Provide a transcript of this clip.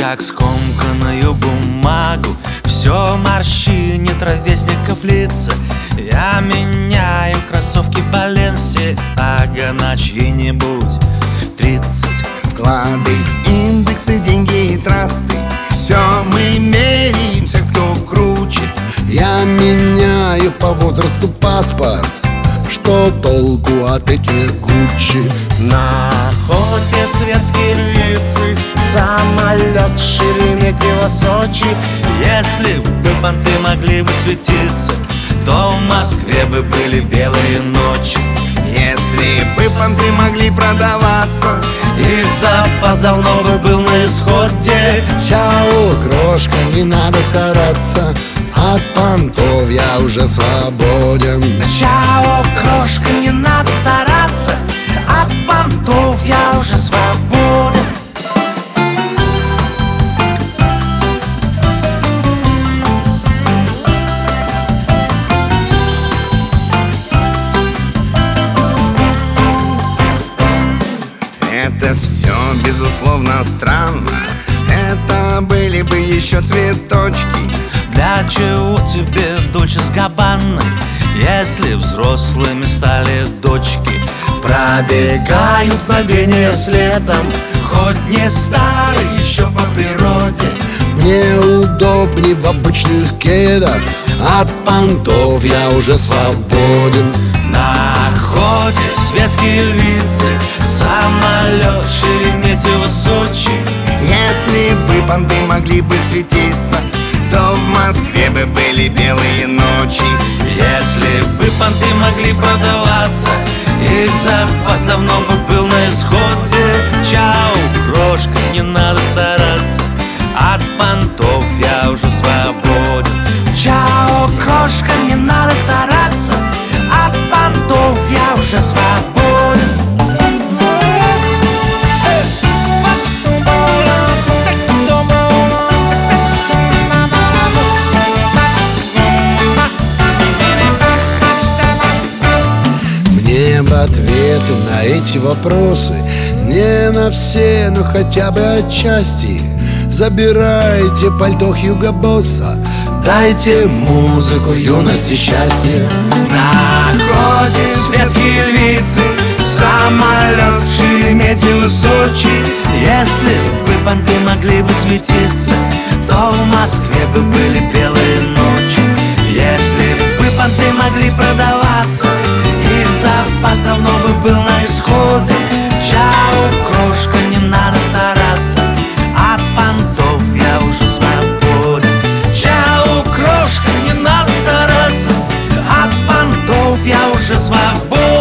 как скомканную бумагу. Все морщинит ровесников лица. Я меняю кроссовки Баленсиага на чьи-нибудь 30. Вклады, индексы, деньги и трасты, все мы меряемся, кто круче. Я меняю по возрасту паспорт. Что толку от этих Гуччи? На охоте светские львицы, самолет Шереметьево-Сочи. Если бы понты могли бы светиться, то в Москве бы были белые ночи. Если бы понты могли продаваться, их запас давно бы был на исходе. Чао, крошка, не надо стараться, от понтов я уже свободен. Чао, крошка, не надо стараться, от понтов я уже свободен. это все безусловно странно. Это были бы еще цветочки. Для чего тебе Дольче с Габбаной, если взрослыми стали дочки? Пробегают мгновения следом, хоть не старый еще по природе. Мне удобней в обычных кедах, от понтов я уже свободен. На охоте светские львицы, самолет Шереметьево-Сочи. Если бы понты могли бы светиться, то в Москве бы были белые ночи. Если бы понты могли продаваться, их запас давно бы был на исходе. Чао, крошка, не надо стараться, от понтов я уже свободен. Чао, крошка, не надо стараться, от понтов я уже свободен. Мне бы ответы на эти вопросы, не на все, но хотя бы отчасти. Забирайте пальто Хьюго Босса, дайте музыку юности счастья. На охоте светские львицы, самолет Шереметьево-Сочи. Если бы понты могли бы светиться, то в Москве бы были белые ночи. Если бы понты могли продаваться, их запас давно бы был на исходе. Чао, крошка, не надо стараться, от понтов я уже свободен. Чао, крошка, не надо стараться, от понтов я уже свободен.